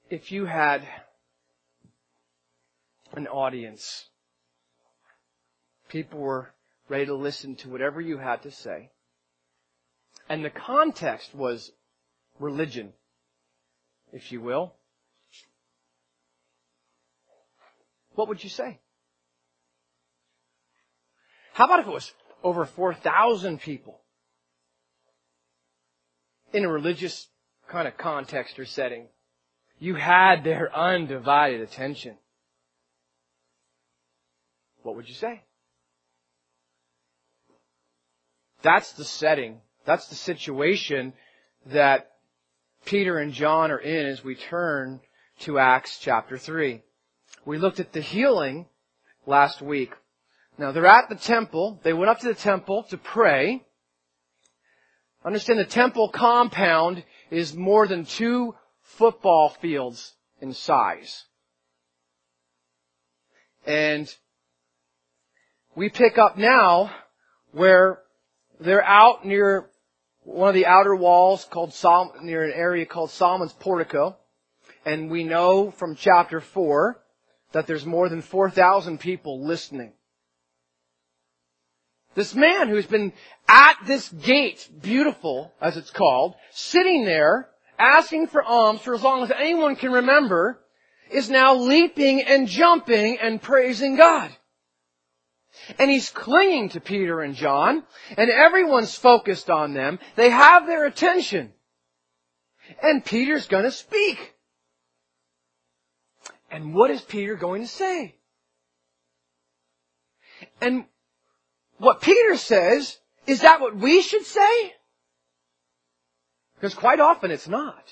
if you had an audience, people were ready to listen to whatever you had to say, and the context was religion, if you will, what would you say? How about if it was over 4,000 people in a religious kind of context or setting? You had their undivided attention. What would you say? That's the setting. That's the situation that Peter and John are in as we turn to Acts chapter 3. We looked at the healing last week. Now, they're at the temple. They went up to the temple to pray. Understand the temple compound is more than 2 football fields in size. And we pick up now where they're out near one of the outer walls near an area called Solomon's Portico. And we know from chapter 4 that there's more than 4,000 people listening. This man who's been at this gate, beautiful as it's called, sitting there asking for alms for as long as anyone can remember, is now leaping and jumping and praising God. And he's clinging to Peter and John, and everyone's focused on them. They have their attention. And Peter's going to speak. And what is Peter going to say? And what Peter says, is that what we should say? Because quite often it's not.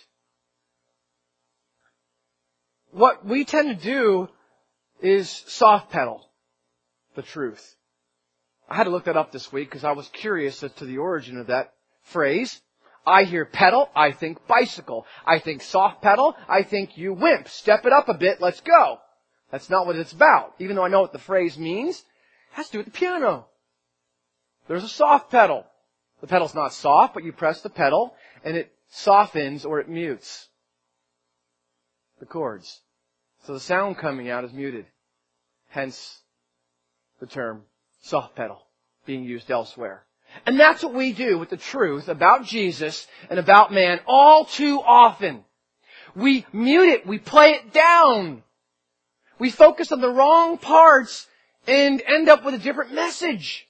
What we tend to do is soft pedal the truth. I had to look that up this week because I was curious as to the origin of that phrase. I hear pedal, I think bicycle. I think soft pedal, I think you wimp. Step it up a bit, let's go. That's not what it's about. Even though I know what the phrase means, it has to do with the piano. There's a soft pedal. The pedal's not soft, but you press the pedal and it softens or it mutes the chords. So the sound coming out is muted. Hence the term soft pedal being used elsewhere. And that's what we do with the truth about Jesus and about man all too often. We mute it. We play it down. We focus on the wrong parts and end up with a different message.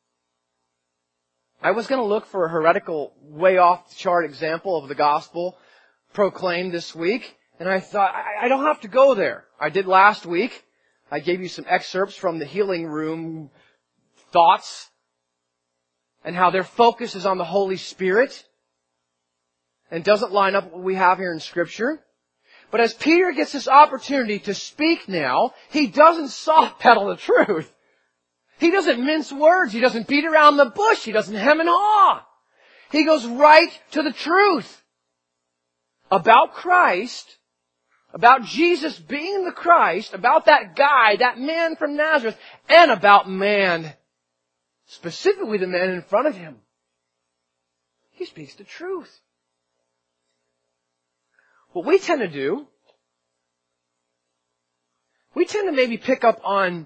I was going to look for a heretical, way off the chart example of the gospel proclaimed this week, and I thought, I don't have to go there. I did last week. I gave you some excerpts from the healing room thoughts and how their focus is on the Holy Spirit and doesn't line up with what we have here in Scripture. But as Peter gets this opportunity to speak now, he doesn't soft pedal the truth. He doesn't mince words. He doesn't beat around the bush. He doesn't hem and haw. He goes right to the truth about Christ, about Jesus being the Christ, about that guy, that man from Nazareth, and about man, specifically the man in front of him. He speaks the truth. What we tend to do, we tend to maybe pick up on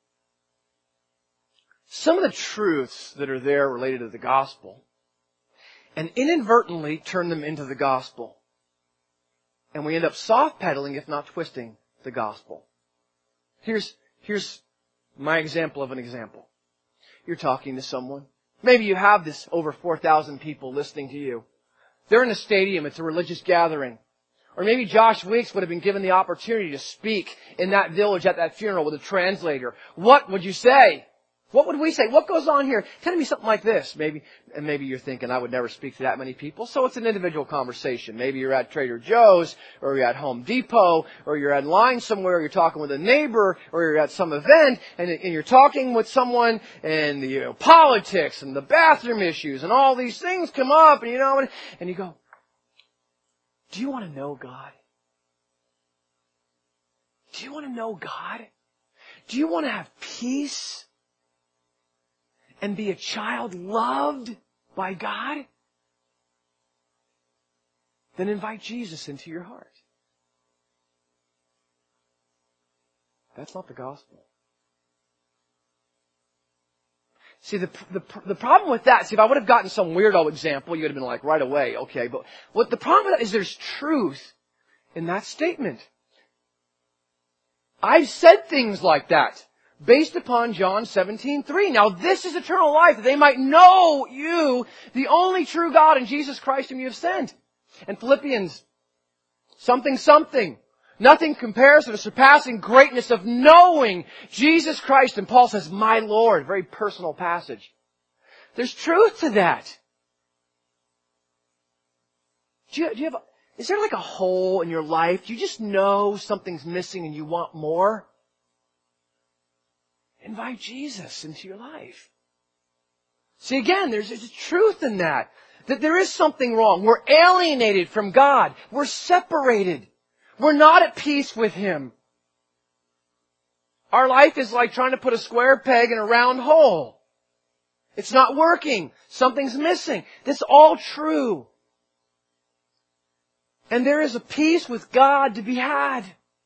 some of the truths that are there related to the gospel and inadvertently turn them into the gospel. And we end up soft pedaling, if not twisting, the gospel. Here's my example of an example. You're talking to someone. Maybe you have this over 4,000 people listening to you. They're in a stadium. It's a religious gathering. Or maybe Josh Weeks would have been given the opportunity to speak in that village at that funeral with a translator. What would you say? What would we say? What goes on here? Tell me something like this. Maybe you're thinking, I would never speak to that many people. So it's an individual conversation. Maybe you're at Trader Joe's, or you're at Home Depot, or you're in line somewhere, or you're talking with a neighbor, or you're at some event, and you're talking with someone, and politics, and the bathroom issues, and all these things come up, and you go, do you want to know God? Do you want to know God? Do you want to have peace? And be a child loved by God? Then invite Jesus into your heart. That's not the gospel. See, the problem with that, see, if I would have gotten some weirdo example, you would have been like, right away, okay. But what the problem with that is there's truth in that statement. I've said things like that based upon John 17:3. Now this is eternal life, that they might know you, the only true God, and Jesus Christ whom you have sent. And Philippians, something. Nothing compares to the surpassing greatness of knowing Jesus Christ. And Paul says, my Lord. Very personal passage. There's truth to that. Is there like a hole in your life? Do you just know something's missing and you want more? Invite Jesus into your life. See, again, there's a truth in that. That there is something wrong. We're alienated from God. We're separated. We're not at peace with Him. Our life is like trying to put a square peg in a round hole. It's not working. Something's missing. That's all true. And there is a peace with God to be had.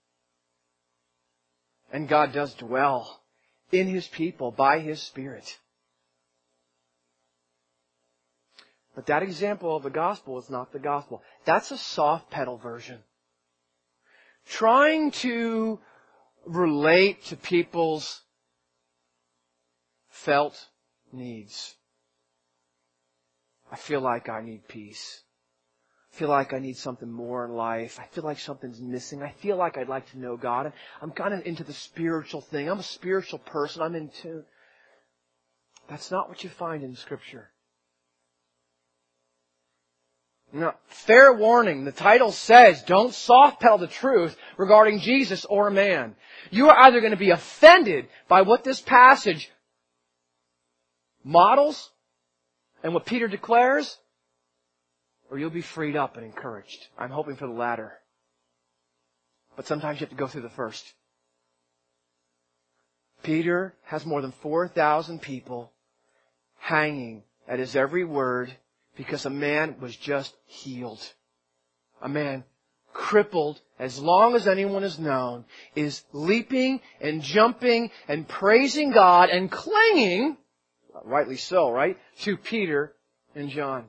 And God does dwell in His people by His Spirit. But that example of the gospel is not the gospel. That's a soft pedal version. Trying to relate to people's felt needs. I feel like I need peace. I feel like I need something more in life. I feel like something's missing. I feel like I'd like to know God. I'm kind of into the spiritual thing. I'm a spiritual person. I'm in tune. That's not what you find in Scripture. Now, fair warning, the title says, don't soft pedal the truth regarding Jesus or man. You are either going to be offended by what this passage models and what Peter declares, or you'll be freed up and encouraged. I'm hoping for the latter. But sometimes you have to go through the first. Peter has more than 4,000 people hanging at his every word, because a man was just healed. A man crippled, as long as anyone is known, is leaping and jumping and praising God and clinging, rightly so, right, to Peter and John.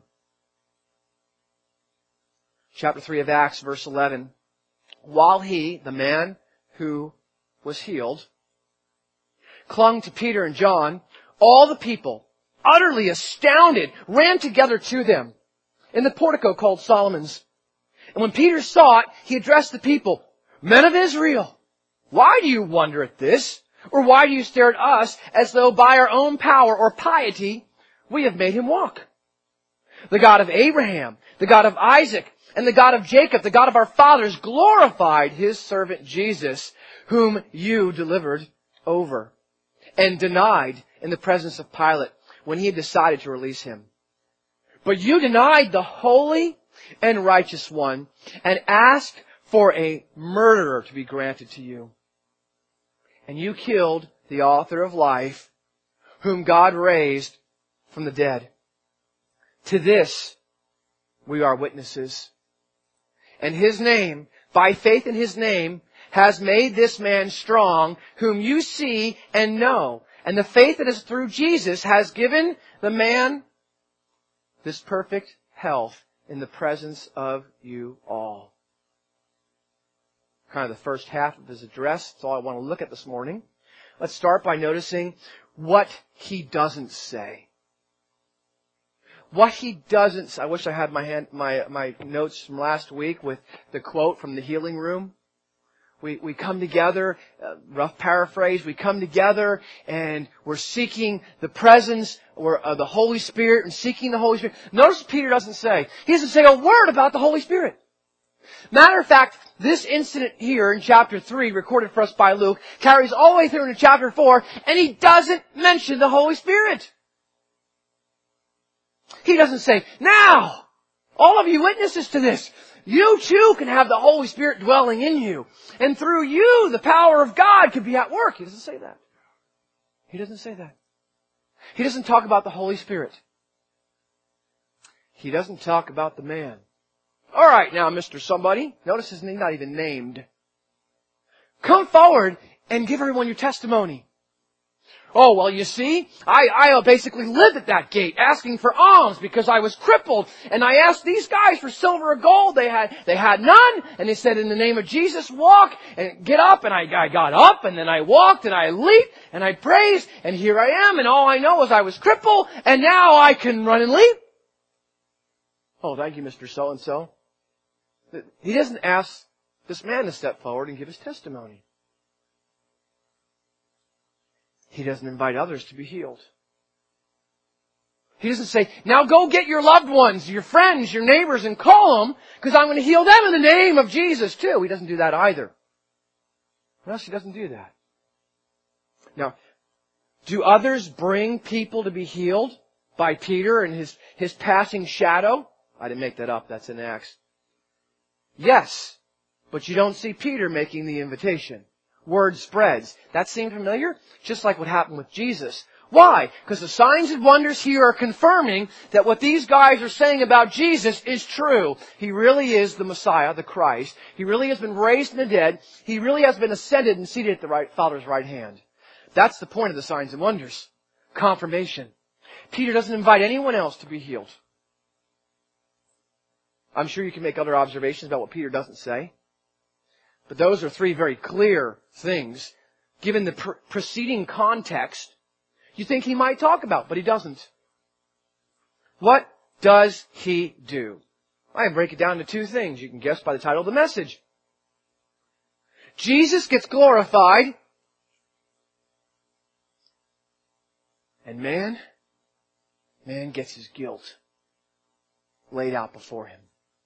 Chapter 3 of Acts, verse 11. While he, the man who was healed, clung to Peter and John, all the people, utterly astounded, ran together to them in the portico called Solomon's. And when Peter saw it, he addressed the people, Men of Israel, why do you wonder at this? Or why do you stare at us as though by our own power or piety we have made him walk? The God of Abraham, the God of Isaac, and the God of Jacob, the God of our fathers, glorified His servant Jesus, whom you delivered over and denied in the presence of Pilate, when he had decided to release him. But you denied the holy and righteous one and asked for a murderer to be granted to you. And you killed the author of life, whom God raised from the dead. To this we are witnesses. And His name, by faith in His name, has made this man strong, whom you see and know. And the faith that is through Jesus has given the man this perfect health in the presence of you all. Kind of the first half of his address. That's all I want to look at this morning. Let's start by noticing what he doesn't say. What he doesn't say. I wish I had my notes from last week with the quote from the healing room. We come together, rough paraphrase, we come together and we're seeking the presence of the Holy Spirit and seeking the Holy Spirit. Notice Peter doesn't say. He doesn't say a word about the Holy Spirit. Matter of fact, this incident here in chapter 3, recorded for us by Luke, carries all the way through into chapter 4, and he doesn't mention the Holy Spirit. He doesn't say, now, all of you witnesses to this, you too can have the Holy Spirit dwelling in you. And through you, the power of God can be at work. He doesn't say that. He doesn't say that. He doesn't talk about the Holy Spirit. He doesn't talk about the man. All right, now, Mr. Somebody. Notice his name not even named. Come forward and give everyone your testimony. Oh, well, you see, I basically lived at that gate asking for alms because I was crippled. And I asked these guys for silver or gold. They had none. And they said, in the name of Jesus, walk and get up. And I got up and then I walked and I leaped and I praised. And here I am. And all I know is I was crippled and now I can run and leap. Oh, thank you, Mr. So-and-so. He doesn't ask this man to step forward and give his testimony. He doesn't invite others to be healed. He doesn't say, now go get your loved ones, your friends, your neighbors, and call them, because I'm going to heal them in the name of Jesus too. He doesn't do that either. Notice he doesn't do that. Now, do others bring people to be healed by Peter and his passing shadow? I didn't make that up. That's in Acts. Yes, but you don't see Peter making the invitation. Word spreads. That seem familiar? Just like what happened with Jesus. Why? Because the signs and wonders here are confirming that what these guys are saying about Jesus is true. He really is the Messiah, the Christ. He really has been raised from the dead. He really has been ascended and seated at the Father's right hand. That's the point of the signs and wonders. Confirmation. Peter doesn't invite anyone else to be healed. I'm sure you can make other observations about what Peter doesn't say. But those are three very clear things. Given the preceding context, you think he might talk about, but he doesn't. What does he do? I break it down to two things. You can guess by the title of the message. Jesus gets glorified, and man gets his guilt laid out before him.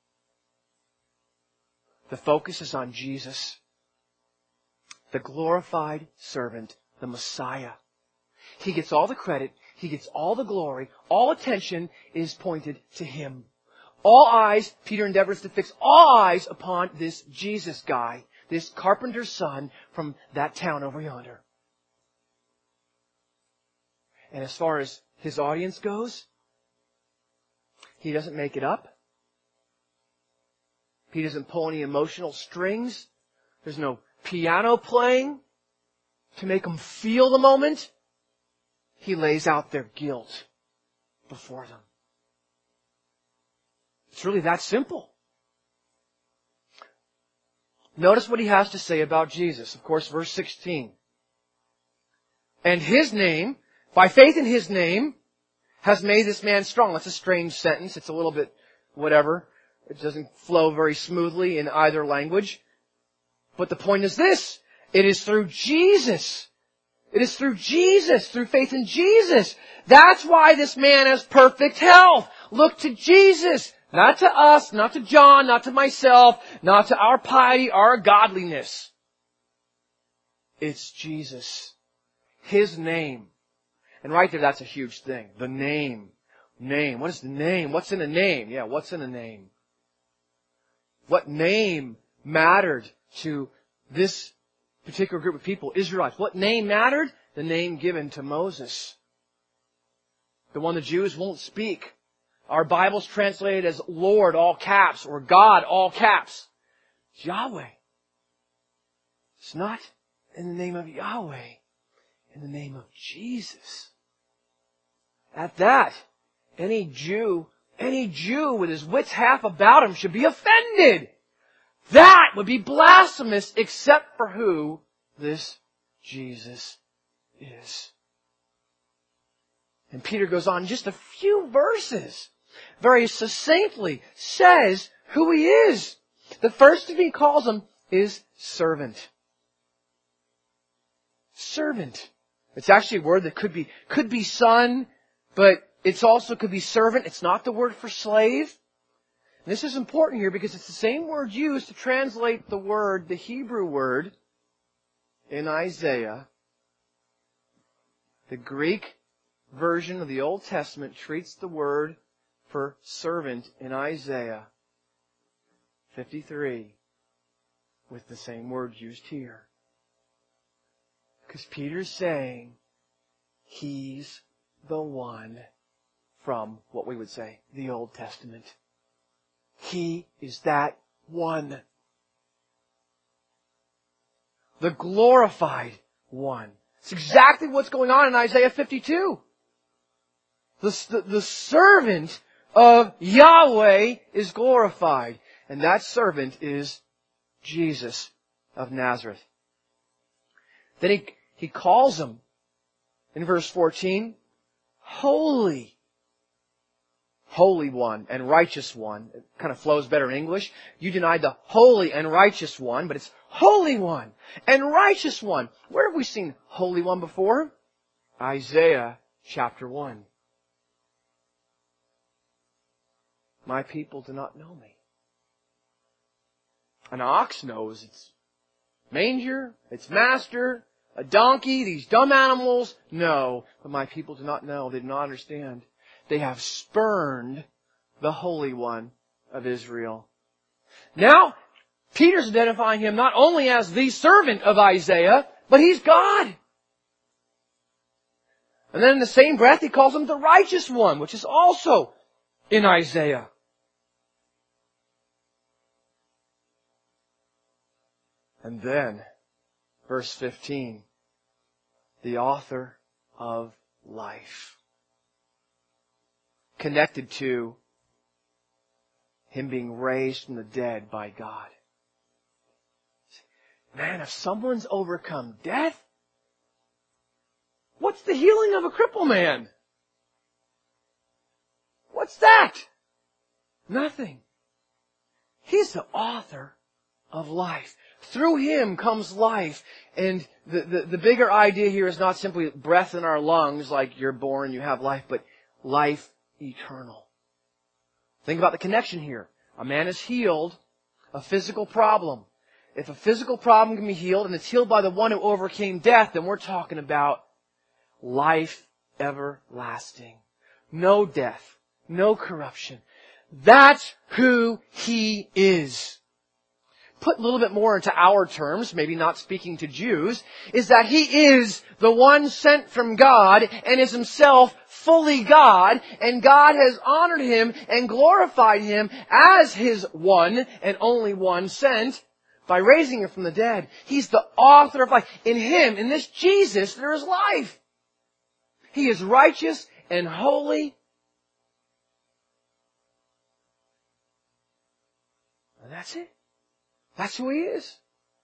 The focus is on Jesus, the glorified servant, the Messiah. He gets all the credit. He gets all the glory. All attention is pointed to Him. All eyes, Peter endeavors to fix all eyes upon this Jesus guy, this carpenter's son from that town over yonder. And as far as his audience goes, he doesn't make it up. He doesn't pull any emotional strings. There's no piano playing to make them feel the moment. He lays out their guilt before them. It's really that simple. Notice what he has to say about Jesus. Of course, verse 16. And His name, by faith in His name, has made this man strong. That's a strange sentence. It's a little bit whatever. It doesn't flow very smoothly in either language. But the point is this. It is through Jesus. It is through Jesus, through faith in Jesus. That's why this man has perfect health. Look to Jesus. Not to us, not to John, not to myself, not to our piety, our godliness. It's Jesus. His name. And right there, that's a huge thing. The name. Name. What is the name? What's in a name? Yeah, what's in a name? What name mattered to this particular group of people, Israelites? What name mattered? The name given to Moses. The one the Jews won't speak. Our Bible's translated as Lord, all caps, or God, all caps. It's Yahweh. It's not in the name of Yahweh, in the name of Jesus. At that, any Jew with his wits half about him should be offended. That would be blasphemous except for who this Jesus is. And Peter goes on just a few verses, very succinctly says who he is. The first thing he calls him is servant. Servant. It's actually a word that could be son, but it's also could be servant. It's not the word for slave. And this is important here because it's the same word used to translate the Hebrew word in Isaiah. The Greek version of the Old Testament treats the word for servant in Isaiah 53 with the same word used here. Because Peter's saying He's the one from what we would say the Old Testament. He is that one. the glorified one. It's exactly what's going on in Isaiah 52. The servant of Yahweh is glorified. And that servant is Jesus of Nazareth. Then he calls him in verse 14, Holy. Holy One and Righteous One. It kind of flows better in English. You denied the Holy and Righteous One, but it's Holy One and Righteous One. Where have we seen Holy One before? Isaiah chapter 1. My people do not know me. An ox knows its manger, its master. A donkey, these dumb animals, no. But my people do not know. They do not understand. They have spurned the Holy One of Israel. Now, Peter's identifying him not only as the servant of Isaiah, but he's God. And then in the same breath, he calls him the righteous one, which is also in Isaiah. And then, verse 15, the author of life. Connected to him being raised from the dead by God. Man, if someone's overcome death, what's the healing of a crippled man? What's that? Nothing. He's the author of life. Through Him comes life. And the bigger idea here is not simply breath in our lungs, like you're born, you have life, but life eternal. Think about the connection here. A man is healed, a physical problem. If a physical problem can be healed, and it's healed by the one who overcame death, then we're talking about life everlasting. No death, no corruption. That's who He is. Put a little bit more into our terms, maybe not speaking to Jews, is that He is the one sent from God and is Himself fully God, and God has honored Him and glorified Him as His one and only one sent by raising Him from the dead. He's the author of life. In Him, in this Jesus, there is life. He is righteous and holy. And that's it. That's who He is.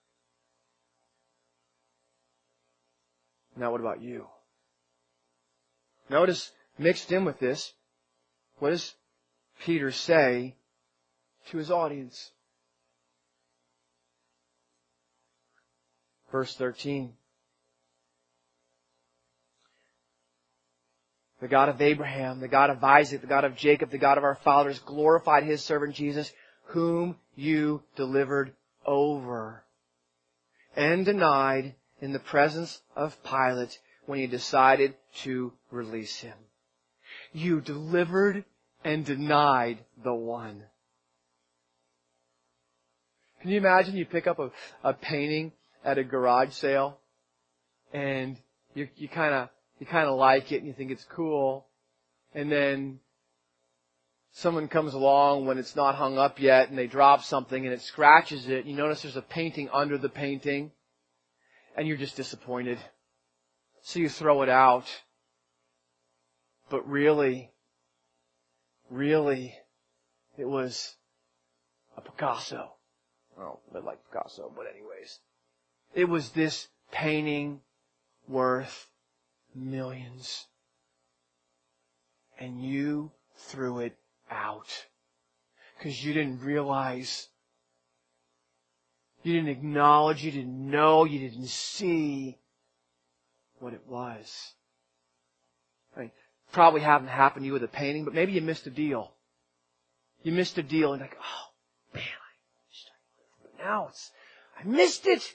Now what about you? Notice, mixed in with this, what does Peter say to his audience? Verse 13. The God of Abraham, the God of Isaac, the God of Jacob, the God of our fathers glorified His servant Jesus, whom you delivered over and denied in the presence of Pilate when he decided to release Him. You delivered and denied the one. Can you imagine you pick up a painting at a garage sale and you kind of like it and you think it's cool, and then someone comes along when it's not hung up yet and they drop something and it scratches it. You notice there's a painting under the painting and you're just disappointed. So you throw it out. But really, it was a Picasso. Well, a bit like Picasso, but anyways. It was this painting worth millions. And you threw it out. Because you didn't realize, you didn't acknowledge, you didn't know, you didn't see what it was. I mean, probably haven't happened to you with a painting, but maybe you missed a deal. You missed a deal and like, oh man, but now I missed it.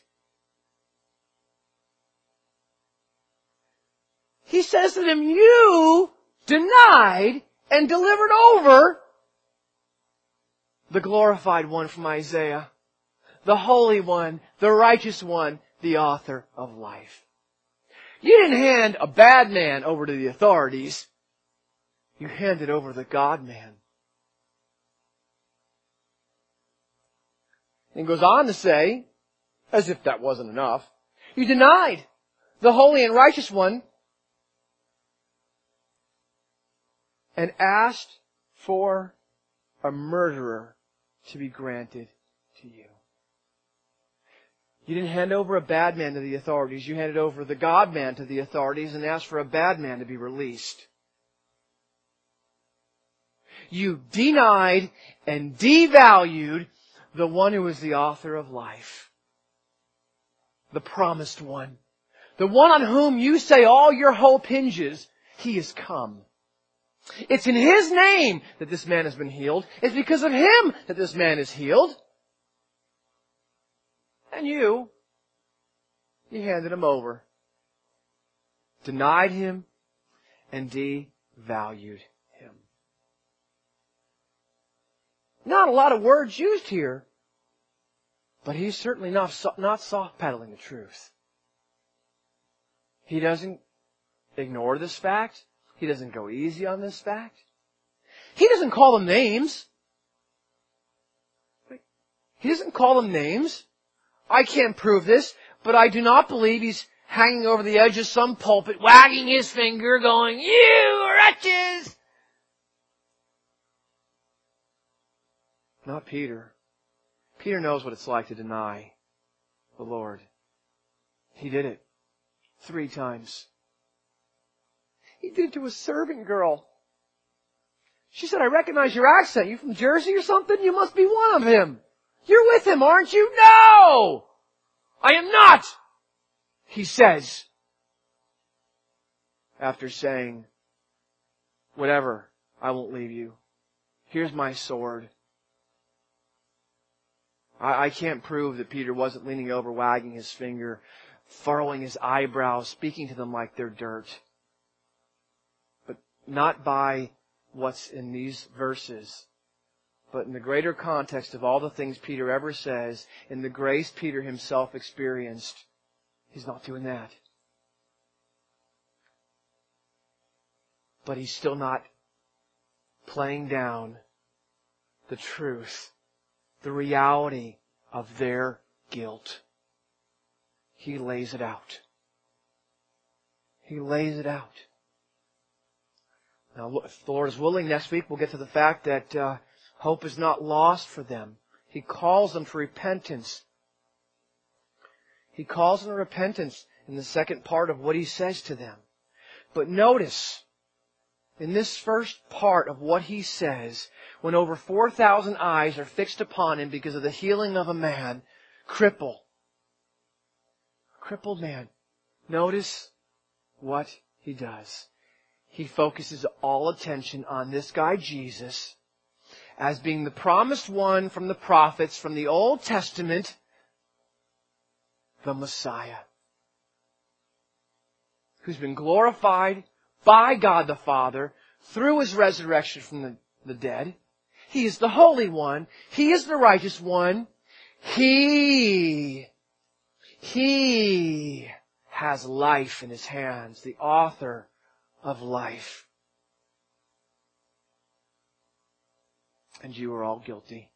He says to them, you denied and delivered over the glorified one from Isaiah, the Holy One, the righteous one, the author of life. You didn't hand a bad man over to the authorities. You handed over the God-man. And goes on to say, as if that wasn't enough, You denied the Holy and Righteous One and asked for a murderer to be granted to you. You didn't hand over a bad man to the authorities. You handed over the God man to the authorities and asked for a bad man to be released. You denied and devalued the one who is the author of life. The promised one. The one on whom you say all your hope hinges. He has come. It's in His name that this man has been healed. It's because of Him that this man is healed. And you handed Him over. Denied Him and devalued Him. Not a lot of words used here, but He's certainly not soft-pedaling the truth. He doesn't ignore this fact. He doesn't go easy on this fact. He doesn't call them names. He doesn't call them names. I can't prove this, but I do not believe He's hanging over the edge of some pulpit, wagging His finger, going, "You wretches!" Not Peter. Peter knows what it's like to deny the Lord. He did it 3 times. He did it to a servant girl. She said, "I recognize your accent. You from Jersey or something? You must be one of him. You're with him, aren't you?" "No! I am not!" he says. After saying, "Whatever, I won't leave you. Here's my sword." I can't prove that Peter wasn't leaning over, wagging his finger, furrowing his eyebrows, speaking to them like they're dirt. But not by what's in these verses, but in the greater context of all the things Peter ever says, in the grace Peter himself experienced. He's not doing that. But he's still not playing down the truth, the reality of their guilt. He lays it out. He lays it out. Now, if the Lord is willing, next week we'll get to the fact that hope is not lost for them. He calls them to repentance. He calls them to repentance in the second part of what He says to them. But notice, in this first part of what He says, when over 4,000 eyes are fixed upon Him because of the healing of a man, crippled man, notice what He does. He focuses all attention on this guy Jesus as being the promised one from the prophets, from the Old Testament, the Messiah, who's been glorified by God the Father through His resurrection from the dead. He is the Holy One. He is the Righteous One. He has life in His hands, the author of life. And you are all guilty.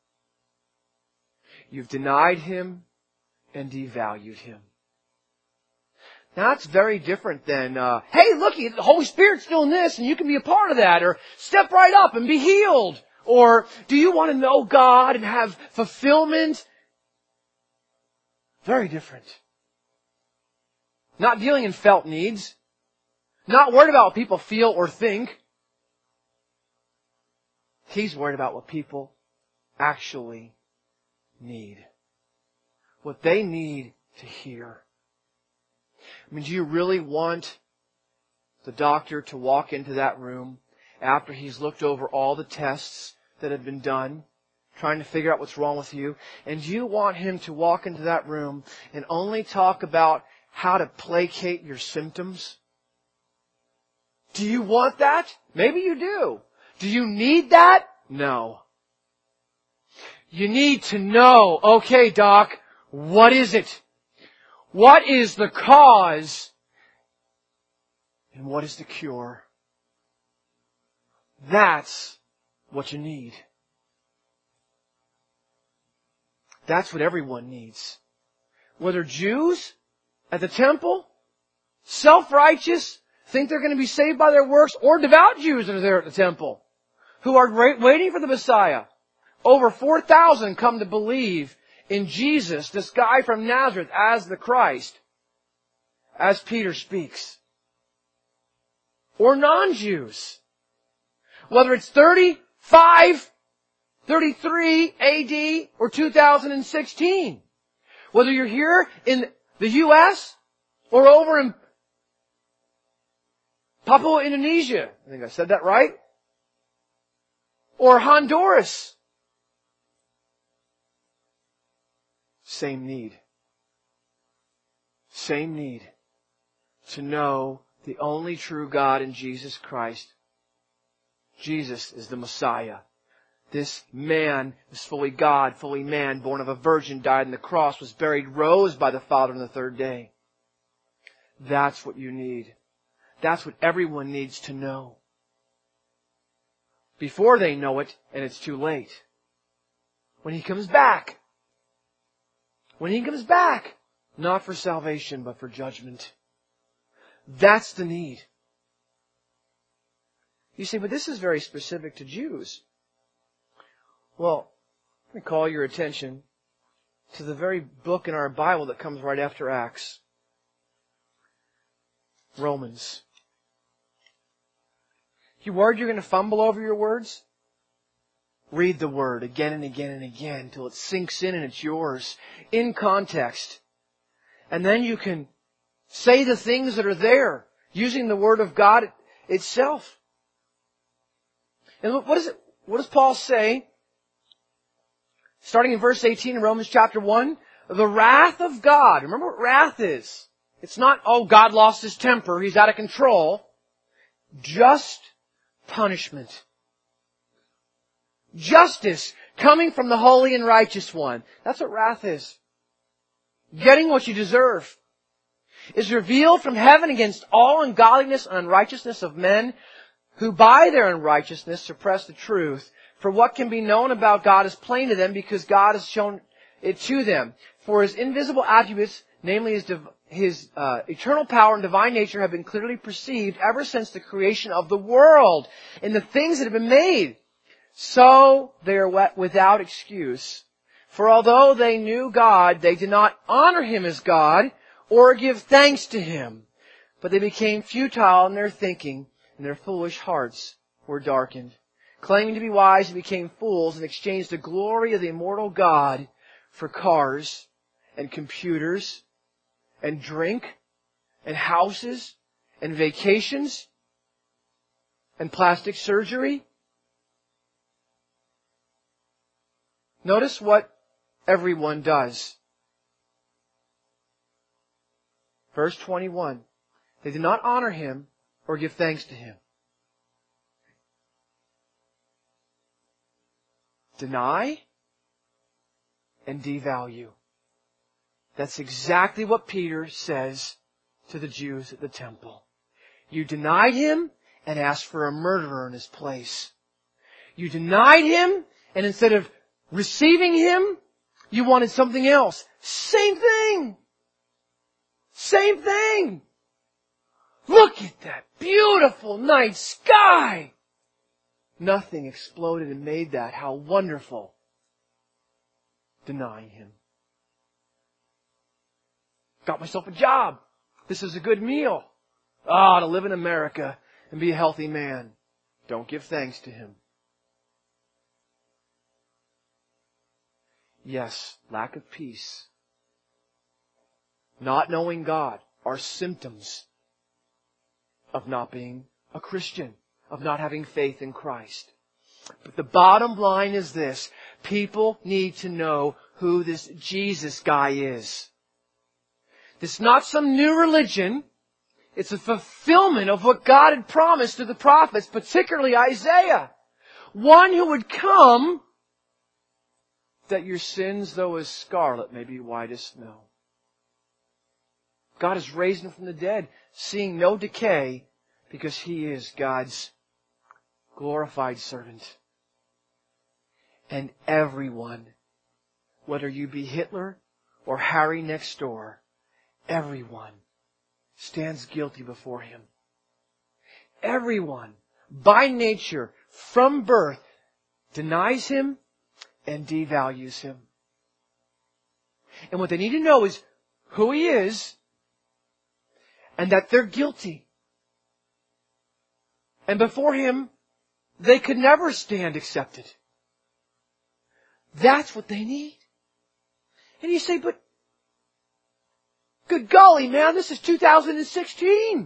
You've denied Him and devalued Him. Now that's very different than, hey, look, the Holy Spirit's doing this and you can be a part of that. Or step right up and be healed. Or do you want to know God and have fulfillment? Very different. Not dealing in felt needs. Not worried about what people feel or think. He's worried about what people actually need. What they need to hear. I mean, do you really want the doctor to walk into that room after he's looked over all the tests that have been done, trying to figure out what's wrong with you? And do you want him to walk into that room and only talk about how to placate your symptoms? Do you want that? Maybe you do. Do you need that? No. You need to know, okay, doc, what is it? What is the cause? And what is the cure? That's what you need. That's what everyone needs. Whether Jews at the temple, self-righteous, think they're going to be saved by their works, or devout Jews that are there at the temple, who are waiting for the Messiah. Over 4,000 come to believe in Jesus, this guy from Nazareth, as the Christ, as Peter speaks. Or non-Jews. Whether it's 35, 33 AD, or 2016. Whether you're here in the U.S. or over in Papua, Indonesia. I think I said that right. Or Honduras. Same need. Same need to know the only true God in Jesus Christ. Jesus is the Messiah. This man is fully God, fully man, born of a virgin, died on the cross, was buried, rose by the Father on the third day. That's what you need. That's what everyone needs to know. Before they know it, and it's too late. When He comes back. When He comes back. Not for salvation, but for judgment. That's the need. You say, but this is very specific to Jews. Well, let me call your attention to the very book in our Bible that comes right after Acts. Romans. You worried you're going to fumble over your words? Read the Word again and again and again until it sinks in and it's yours, in context. And then you can say the things that are there, using the Word of God itself. And look, what does Paul say? Starting in verse 18 in Romans chapter 1, the wrath of God. Remember what wrath is. It's not, oh, God lost His temper, He's out of control. Just punishment. Justice coming from the holy and righteous one. That's what wrath is. Getting what you deserve. Is revealed from heaven against all ungodliness and unrighteousness of men who by their unrighteousness suppress the truth. For what can be known about God is plain to them because God has shown it to them. For His invisible attributes, namely His eternal power and divine nature, have been clearly perceived ever since the creation of the world in the things that have been made. So they are without excuse. For although they knew God, they did not honor Him as God or give thanks to Him. But they became futile in their thinking, and their foolish hearts were darkened. Claiming to be wise, they became fools and exchanged the glory of the immortal God for cars and computers and drink and houses and vacations and plastic surgery. Notice what everyone does. Verse 21. They did not honor Him or give thanks to Him. Deny and devalue. That's exactly what Peter says to the Jews at the temple. You denied Him and asked for a murderer in His place. You denied Him, and instead of receiving Him, you wanted something else. Same thing! Same thing! Look at that beautiful night sky! Nothing exploded and made that. How wonderful. Denying Him. Got myself a job. This is a good meal. To live in America and be a healthy man. Don't give thanks to Him. Yes, lack of peace, not knowing God are symptoms of not being a Christian, of not having faith in Christ. But the bottom line is this. People need to know who this Jesus guy is. This is not some new religion. It's a fulfillment of what God had promised to the prophets, particularly Isaiah. One who would come that your sins, though as scarlet, may be white as snow. God has raised Him from the dead, seeing no decay, because He is God's glorified servant. And everyone, whether you be Hitler or Harry next door, everyone stands guilty before Him. Everyone, by nature, from birth, denies Him and devalues Him. And what they need to know is who He is and that they're guilty. And before Him, they could never stand accepted. That's what they need. And you say, but good golly, man, this is 2016.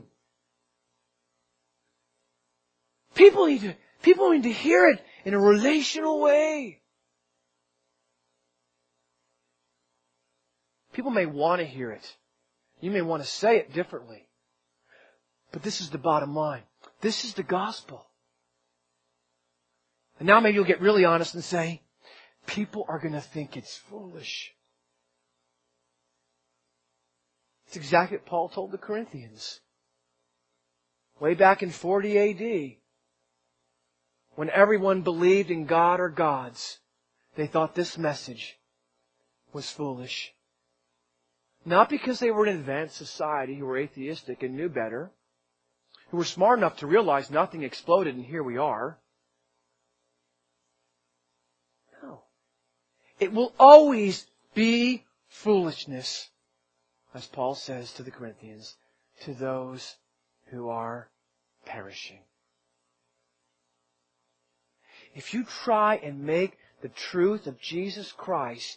People need to hear it in a relational way. People may want to hear it. You may want to say it differently. But this is the bottom line. This is the gospel. And now maybe you'll get really honest and say, people are going to think it's foolish. It's exactly what Paul told the Corinthians. Way back in 40 A.D., when everyone believed in God or gods, they thought this message was foolish. Not because they were an advanced society who were atheistic and knew better, who were smart enough to realize nothing exploded and here we are. No. It will always be foolishness, as Paul says to the Corinthians, to those who are perishing. If you try and make the truth of Jesus Christ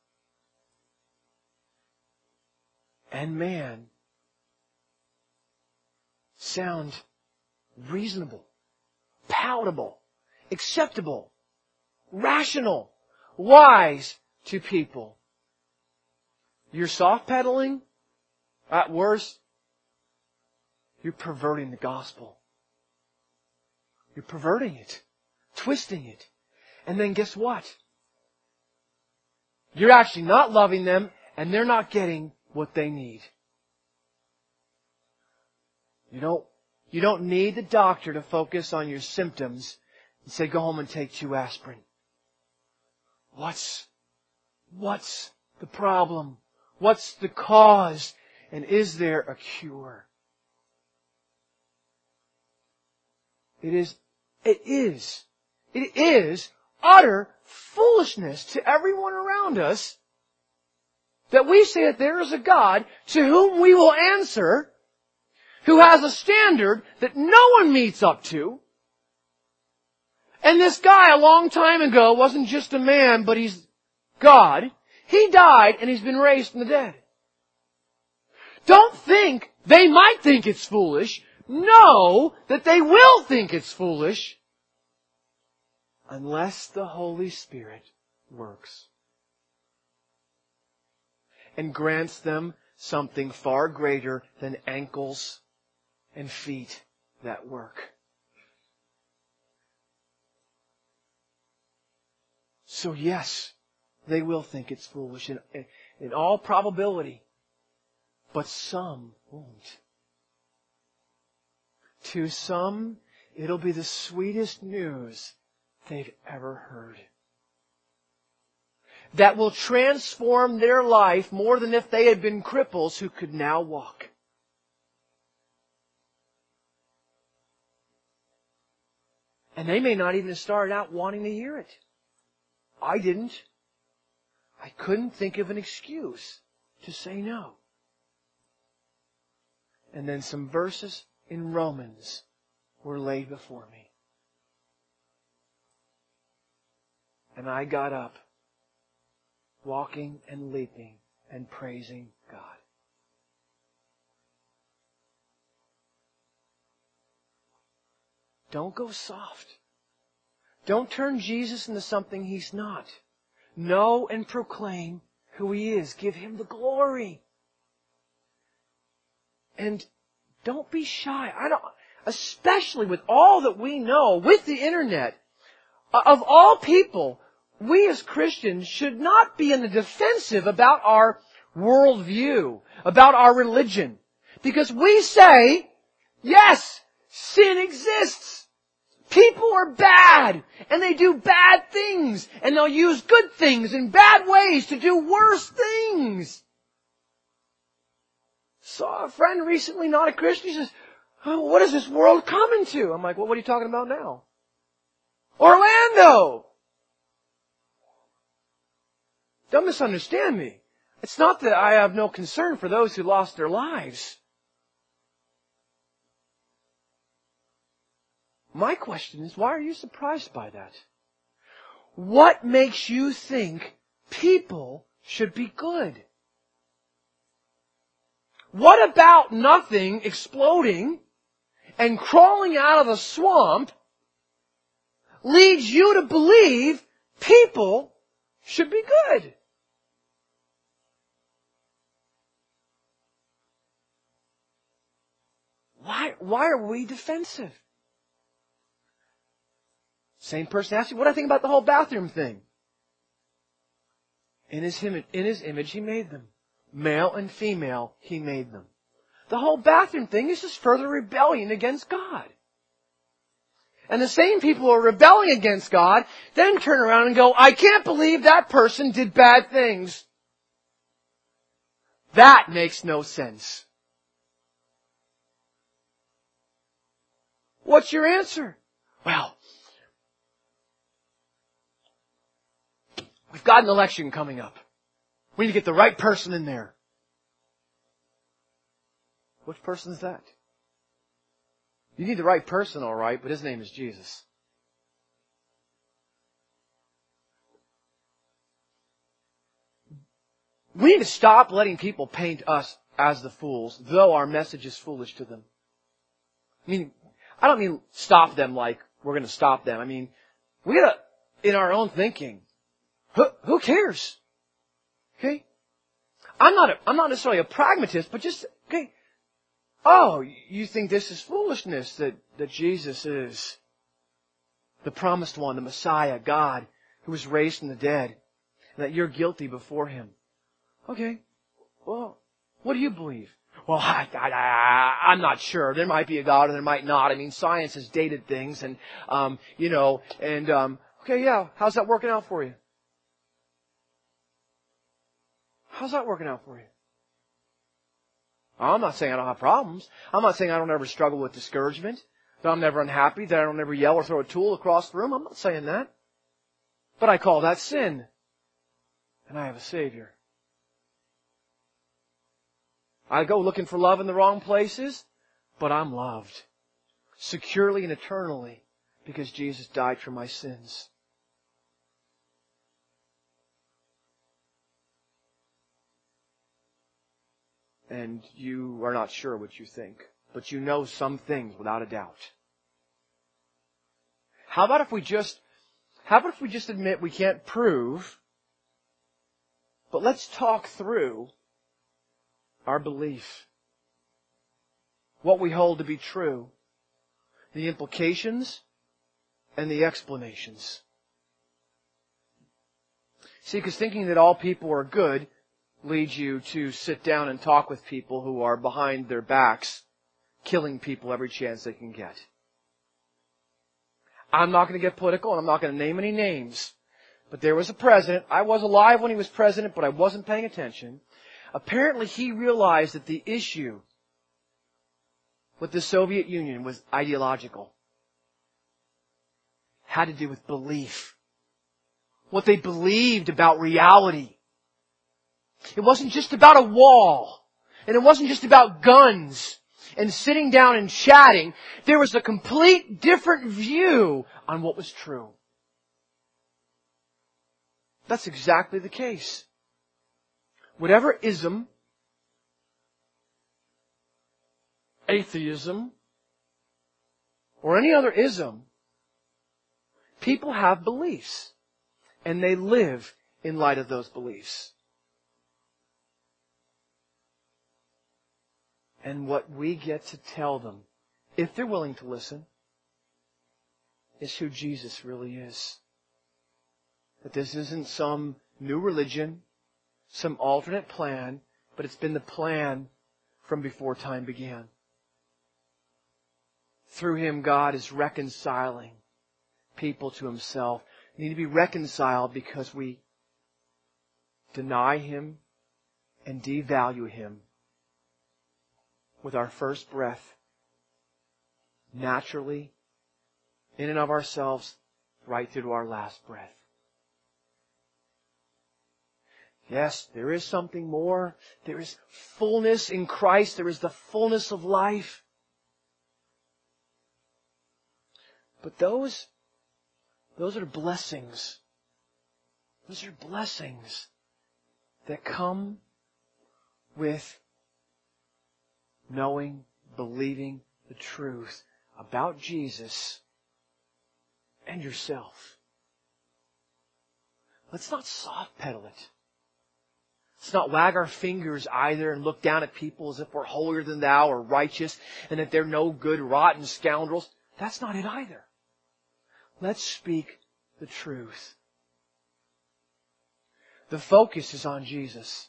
and man sound reasonable, palatable, acceptable, rational, wise to people, you're soft-pedaling. At worst, you're perverting the gospel. You're perverting it, twisting it. And then guess what? You're actually not loving them, and they're not getting what they need. You don't need the doctor to focus on your symptoms and say, go home and take 2 aspirin. What's the problem? What's the cause? And is there a cure? It is utter foolishness to everyone around us that we say that there is a God to whom we will answer, who has a standard that no one meets up to. And this guy a long time ago wasn't just a man, but He's God. He died and He's been raised from the dead. Don't think they might think it's foolish. Know that they will think it's foolish unless the Holy Spirit works and grants them something far greater than ankles and feet that work. So yes, they will think it's foolish in all probability, but some won't. To some, it'll be the sweetest news they've ever heard. That will transform their life more than if they had been cripples who could now walk. And they may not even have started out wanting to hear it. I didn't. I couldn't think of an excuse to say no. And then some verses in Romans were laid before me. And I got up, walking and leaping and praising God. Don't go soft. Don't turn Jesus into something He's not. Know and proclaim who He is. Give Him the glory. And don't be shy. Especially with all that we know, with the internet, of all people, we as Christians should not be in the defensive about our worldview, about our religion. Because we say, yes, sin exists. People are bad, and they do bad things, and they'll use good things in bad ways to do worse things. Saw a friend recently, not a Christian. He says, "Oh, what is this world coming to?" I'm like, "Well, what are you talking about now?" Orlando! Don't misunderstand me. It's not that I have no concern for those who lost their lives. My question is, why are you surprised by that? What makes you think people should be good? What about nothing exploding and crawling out of the swamp leads you to believe people should be good? Why are we defensive? Same person asked you, what do I think about the whole bathroom thing? In His image, He made them. Male and female, He made them. The whole bathroom thing is just further rebellion against God. And the same people who are rebelling against God then turn around and go, I can't believe that person did bad things. That makes no sense. What's your answer? Well, we've got an election coming up. We need to get the right person in there. Which person is that? You need the right person, all right, but his name is Jesus. We need to stop letting people paint us as the fools, though our message is foolish to them. I don't mean stop them like we're going to stop them. I mean, we gotta, in our own thinking, who cares? Okay? I'm not necessarily a pragmatist, but just, okay, oh, you think this is foolishness, that Jesus is the promised one, the Messiah, God, who was raised from the dead, and that you're guilty before Him. Okay, well, what do you believe? Well, I'm not sure. There might be a God or there might not. I mean, science has dated things and, okay, yeah, how's that working out for you? How's that working out for you? I'm not saying I don't have problems. I'm not saying I don't ever struggle with discouragement, that I'm never unhappy, that I don't ever yell or throw a tool across the room. I'm not saying that. But I call that sin. And I have a Savior. I go looking for love in the wrong places, but I'm loved. Securely and eternally, because Jesus died for my sins. And you are not sure what you think, but you know some things without a doubt. How about if we just admit we can't prove, but let's talk through our belief, what we hold to be true, the implications and the explanations. See, because thinking that all people are good leads you to sit down and talk with people who are behind their backs, killing people every chance they can get. I'm not going to get political and I'm not going to name any names, but there was a president. I was alive when he was president, but I wasn't paying attention. Apparently he realized that the issue with the Soviet Union was ideological. Had to do with belief. What they believed about reality. It wasn't just about a wall. And it wasn't just about guns and sitting down and chatting. There was a complete different view on what was true. That's exactly the case. Whatever ism, atheism, or any other ism, people have beliefs. And they live in light of those beliefs. And what we get to tell them, if they're willing to listen, is who Jesus really is. That this isn't some new religion, some alternate plan, but it's been the plan from before time began. Through Him, God is reconciling people to Himself. We need to be reconciled because we deny Him and devalue Him with our first breath, naturally, in and of ourselves, right through to our last breath. Yes, there is something more. There is fullness in Christ. There is the fullness of life. But those are blessings. Those are blessings that come with knowing, believing the truth about Jesus and yourself. Let's not soft pedal it. Let's not wag our fingers either and look down at people as if we're holier than thou or righteous and that they're no good, rotten scoundrels. That's not it either. Let's speak the truth. The focus is on Jesus.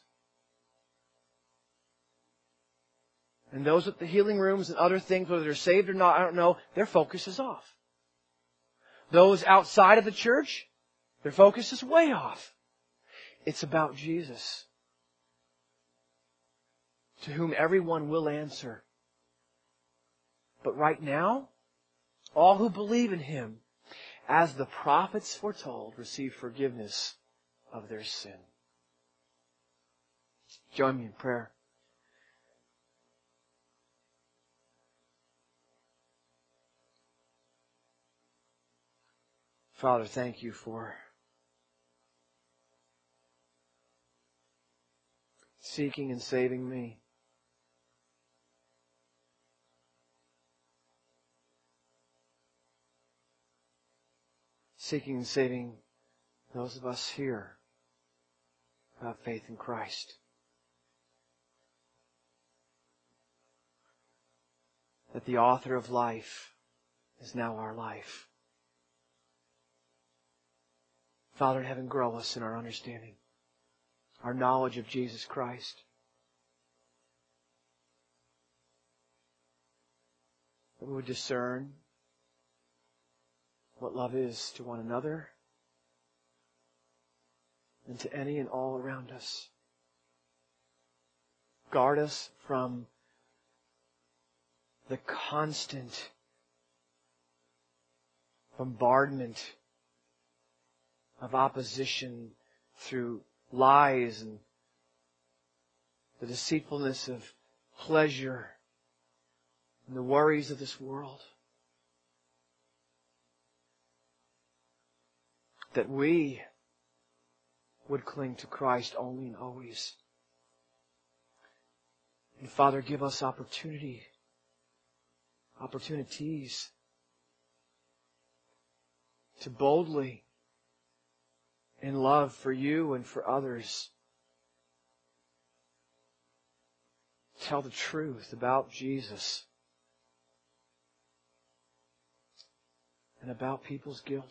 And those at the healing rooms and other things, whether they're saved or not, I don't know, their focus is off. Those outside of the church, their focus is way off. It's about Jesus, to whom everyone will answer. But right now, all who believe in Him, as the prophets foretold, receive forgiveness of their sin. Join me in prayer. Father, thank You for seeking and saving me. Seeking and saving those of us here who have faith in Christ. That the author of life is now our life. Father in heaven, grow us in our understanding, our knowledge of Jesus Christ. That we would discern what love is to one another and to any and all around us. Guard us from the constant bombardment of opposition through lies and the deceitfulness of pleasure and the worries of this world. That we would cling to Christ only and always. And Father, give us opportunities to boldly, in love for You and for others, tell the truth about Jesus and about people's guilt,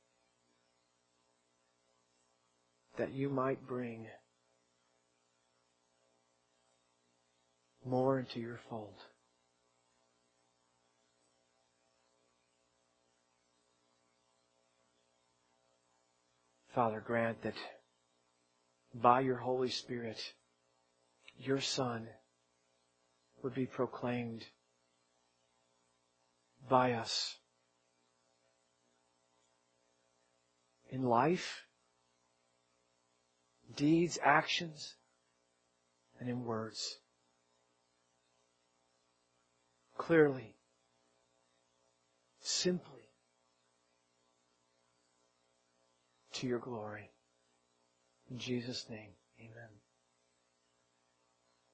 that You might bring more into Your fold. Father, grant that by Your Holy Spirit, Your Son would be proclaimed by us in life, deeds, actions, and in words. Clearly, simply, to Your glory. In Jesus' name, amen.